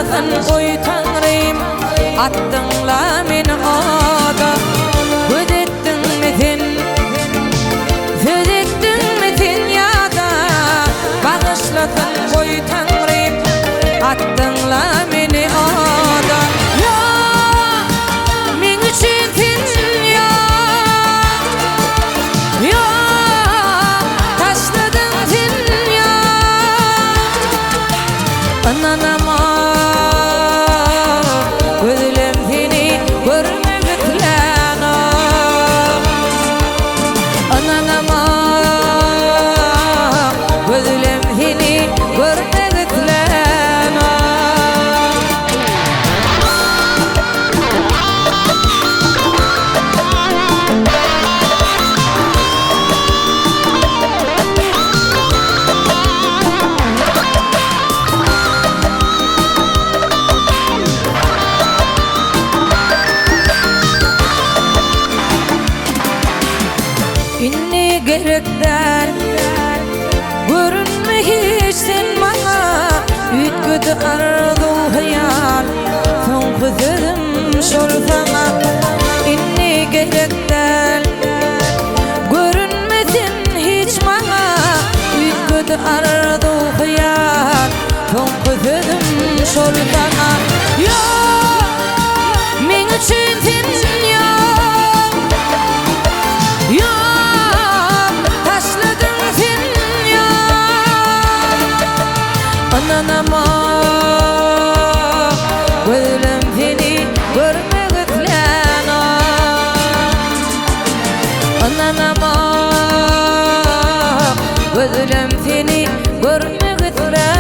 Bağışlasın oy Tanrım, attınla meni oda. Ödettin metin, ödettin metin yada. Bağışlasın oy Tanrım, attınla meni oda. Ya, men üçün sen ya, ya, taşladın sen ya. Ananama gözlem seni görmek dilenim. Ananama gözlem seni görmek dilenim. İnni gerekler görünme hiç sen bana. Ütgüdü arzu hayal son kızım şol sana. İnni gerekler görünmesin hiç bana. Ütgüdü arzu hayal son kızım şol sana. Ya, men üçün sen ya, ya, taşladın sen ya. Ananama gözlem seni görmek dilenim. Ananama gözlem seni görmek dilenim.